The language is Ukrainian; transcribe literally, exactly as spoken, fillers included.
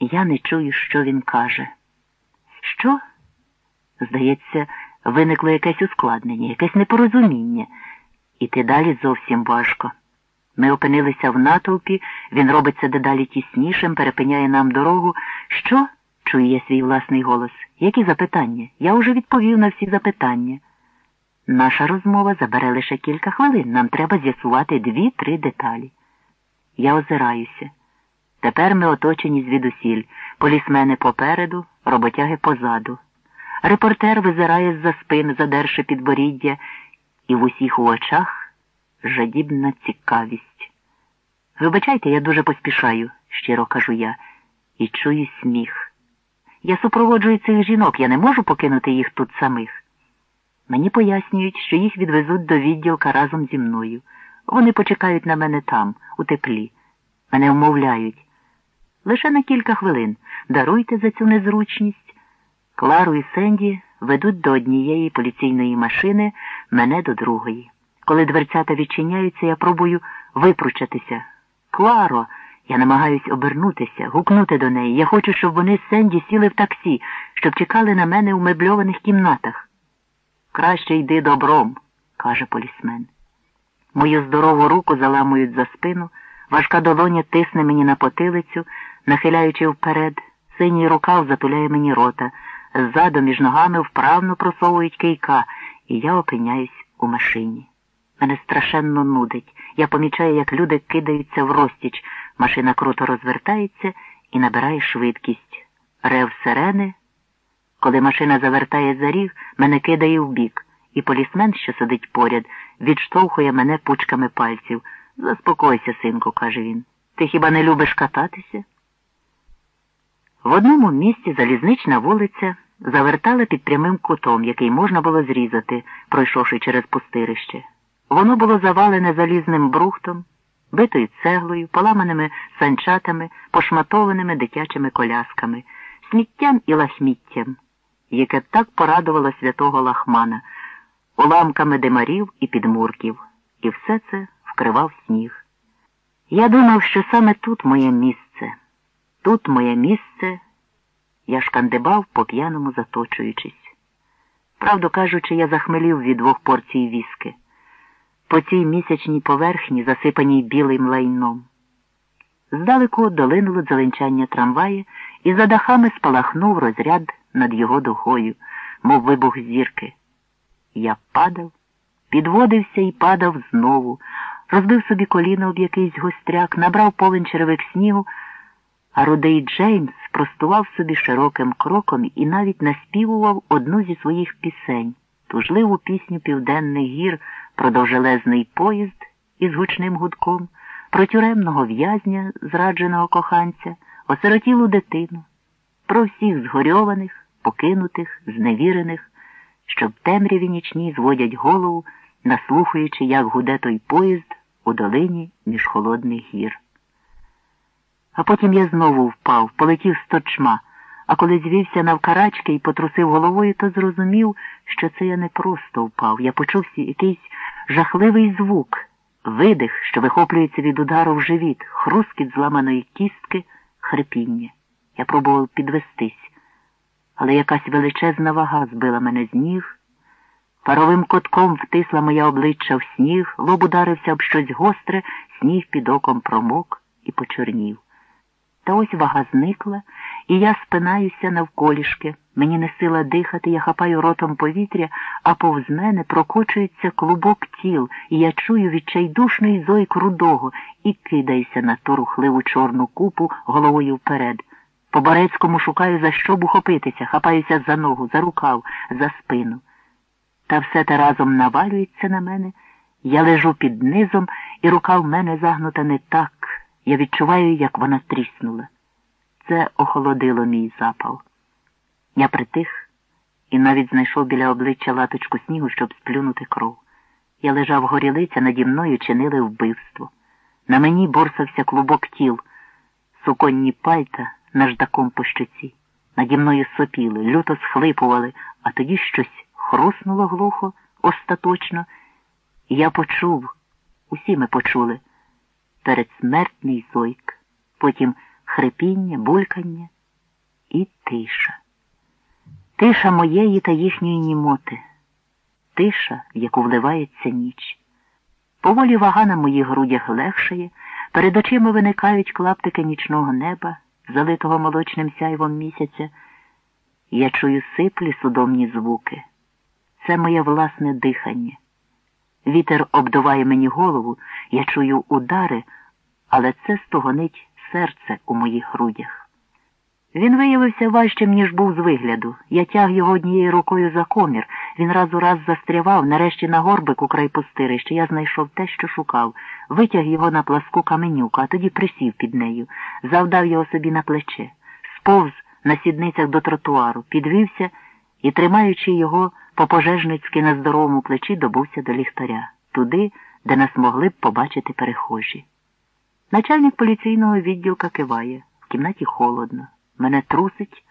Я не чую, що він каже. Що? Здається, виникло якесь ускладнення, якесь непорозуміння. Іти далі зовсім важко. Ми опинилися в натовпі, він робиться дедалі тіснішим, перепиняє нам дорогу. Що? Чую я свій власний голос. Які запитання? Я уже відповів на всі запитання. Наша розмова забере лише кілька хвилин. Нам треба з'ясувати дві-три деталі. Я озираюся. Тепер ми оточені звідусіль. Полісмени попереду, роботяги позаду. Репортер визирає з-за спин, задерши підборіддя, і в усіх у очах жадібна цікавість. Вибачайте, я дуже поспішаю, щиро кажу я, і чую сміх. Я супроводжую цих жінок, я не можу покинути їх тут самих. Мені пояснюють, що їх відвезуть до відділка разом зі мною. Вони почекають на мене там, у теплі. Мене вмовляють. Лише на кілька хвилин. Даруйте за цю незручність. Клару і Сенді ведуть до однієї поліційної машини, мене до другої. Коли дверцята відчиняються, я пробую випручатися. «Кларо!» Я намагаюсь обернутися, гукнути до неї. Я хочу, щоб вони з Сенді сіли в таксі, щоб чекали на мене у мебльованих кімнатах. «Краще йди добром», – каже полісмен. Мою здорову руку заламують за спину, важка долоня тисне мені на потилицю, нахиляючи вперед, синій рукав затуляє мені рота, ззаду між ногами вправно просовують кийка, і я опиняюсь у машині. Мене страшенно нудить. Я помічаю, як люди кидаються в розтіч. Машина круто розвертається і набирає швидкість. Рев сирени. Коли машина завертає за ріг, мене кидає вбік, і полісмен, що сидить поряд, відштовхує мене пучками пальців. «Заспокойся, синку», – каже він. «Ти хіба не любиш кататися?» В одному місці залізнична вулиця завертала під прямим кутом, який можна було зрізати, пройшовши через пустирище. Воно було завалене залізним брухтом, битою цеглою, поламаними санчатами, пошматованими дитячими колясками, сміттям і лахміттям, яке так порадувало святого Лахмана, уламками димарів і підмурків, і все це вкривав сніг. Я думав, що саме тут моє місце. Тут моє місце, я шкандибав, по-п'яному заточуючись. Правду кажучи, я захмелів від двох порцій віски. По цій місячній поверхні, засипаній білим лайном. Здалеку долинуло дзеленчання трамвая, і за дахами спалахнув розряд над його духою, мов вибух зірки. Я падав, підводився і падав знову, розбив собі коліно об якийсь гостряк, набрав повен черевик снігу, а рудий Джеймс простував собі широким кроком і навіть наспівував одну зі своїх пісень, тужливу пісню південних гір про довжелезний поїзд із гучним гудком, про тюремного в'язня, зрадженого коханця, осиротілу дитину, про всіх згорьованих, покинутих, зневірених, що в темряві нічній зводять голову, наслухаючи, як гуде той поїзд у долині між холодних гір. А потім я знову впав, полетів з торчма, а коли звівся навкарачки і потрусив головою, то зрозумів, що це я не просто впав. Я почув якийсь жахливий звук, видих, що вихоплюється від удару в живіт, хрускіт зламаної кістки, хрипіння. Я пробував підвестись, але якась величезна вага збила мене з ніг, паровим котком втисла моє обличчя в сніг, лоб ударився об щось гостре, сніг під оком промок і почорнів. Та ось вага зникла, і я спинаюся навколішки. Мені не сила дихати, я хапаю ротом повітря, а повз мене прокочується клубок тіл, і я чую відчайдушний зойк рудого і кидаюся на ту рухливу чорну купу головою вперед. По Борецькому шукаю, за що б ухопитися, хапаюся за ногу, за рукав, за спину. Та все те разом навалюється на мене. Я лежу під низом, і рука в мене загнута не так. Я відчуваю, як вона тріснула. Це охолодило мій запал. Я притих і навіть знайшов біля обличчя латочку снігу, щоб сплюнути кров. Я лежав горілиця, наді мною чинили вбивство. На мені борсався клубок тіл, суконні пальта наждаком по щоці. Наді мною сопіли, люто схлипували, а тоді щось хруснуло глухо, остаточно. І я почув, усі ми почули, передсмертний зойк, потім хрипіння, булькання І тиша. Тиша моєї та їхньої німоти. Тиша, в яку вливається ніч. Поволі вага на моїх грудях легшає, перед очима виникають клаптики нічного неба, залитого молочним сяйвом місяця. Я чую сиплі судомні звуки. Це моє власне дихання. Вітер обдуває мені голову, я чую удари, але це стогонить серце у моїх грудях. Він виявився важчим, ніж був з вигляду. Я тяг його однією рукою за комір. Він раз у раз застрявав, нарешті на горбику край пустирища. Я знайшов те, що шукав. Витяг його на пласку каменюку, а тоді присів під нею. Завдав його собі на плече. Сповз на сідницях до тротуару, підвівся і, тримаючи його по-пожежницьки на здоровому плечі, добувся до ліхтаря. Туди, де нас могли б побачити перехожі. Начальник поліційного відділка киває. В кімнаті холодно. Мене трусить